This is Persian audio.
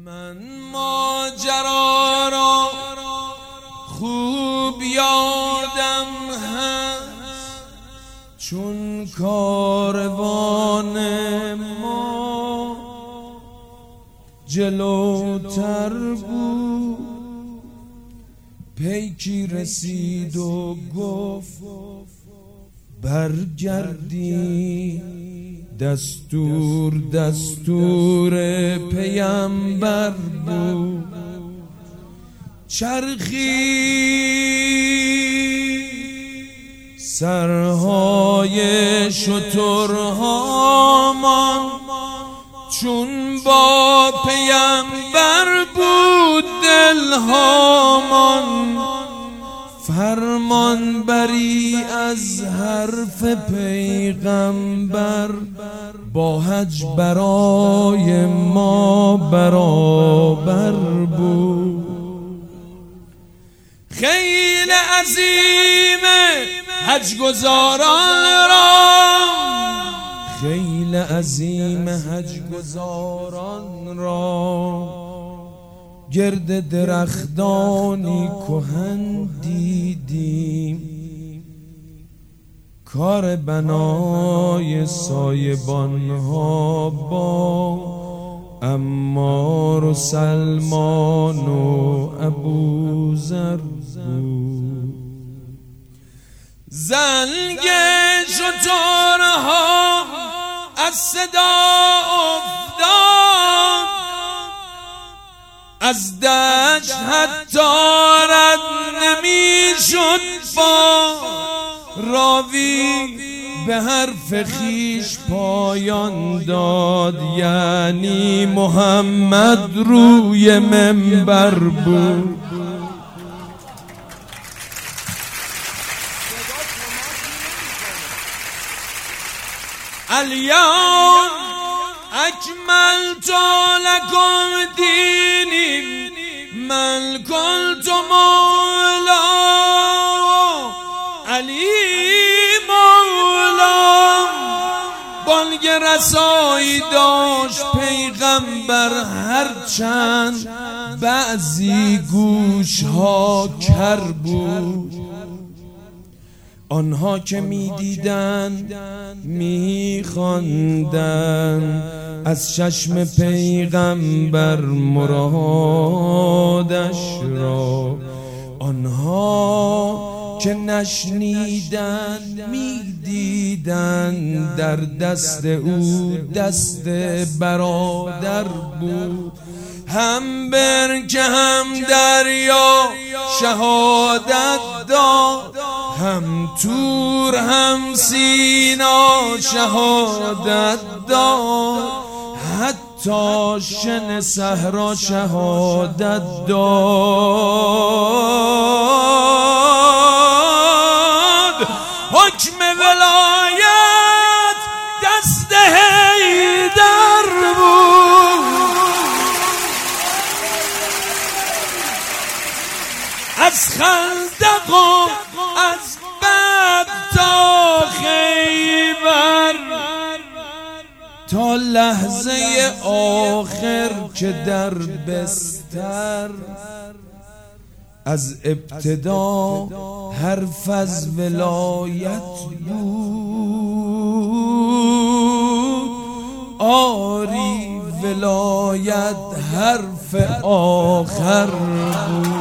من ماجرا را خوب یادم هست، چون کاروان ما جلوتر بود پیکی رسید و گفت برگردی، دستور پیامبر بود. چرخی سرهای شترهامان، چون با پیامبر بود دلهامان. فرمان بری از حرف پیغمبر، با حج برای ما برابر بود. خیلی عظیم حج گزاران را، خیلی عظیم حج گزاران را، گرد درختانی کهن دیدیم. کار بنای سایبان ها با عمار و سلمان و ابوذر بود. زنگ شترها از صدا افتاد، از دشت حتی رد نمیشد با راوی، به حرف خیش پایان داد، یعنی محمد روی منبر بود. الیوم اکملت لکم دینی من کنت مولا علی مولا. بانگ رسایی داشت پیغمبر، هرچند بعضی گوشها کر بود. آنها که می‌دیدند می‌خواندند از چشم پیغمبر مرادش را. آنها که نشنیدند می‌دیدند در دست او دست برادر بود. هم برک هم دریا شهادت داد، هم تور هم سینا شهادت داد، حتی شن صحرا شهادت داد. حکم ولایت دست حیدر بود، از خندق و از بد تا خیبر، تا لحظه آخر که در بستر از ابتدا حرف از ولایت بود. آری ولایت حرف آخر بود.